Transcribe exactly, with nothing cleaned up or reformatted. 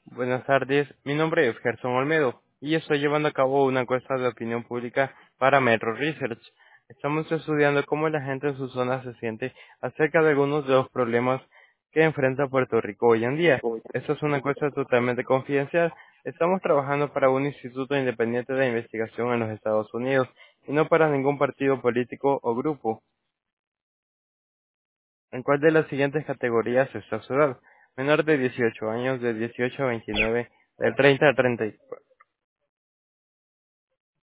Buenas tardes, mi nombre es Gerson Olmedo y estoy llevando a cabo una encuesta de opinión pública para Metro Research. Estamos estudiando cómo la gente en su zona se siente acerca de algunos de los problemas que enfrenta Puerto Rico hoy en día. Esta es una encuesta totalmente confidencial. Estamos trabajando para un instituto independiente de investigación en los Estados Unidos y no para ningún partido político o grupo. ¿En cuál de las siguientes categorías está su edad? Menor de dieciocho años, de dieciocho a veintinueve, del treinta a treinta y cuatro.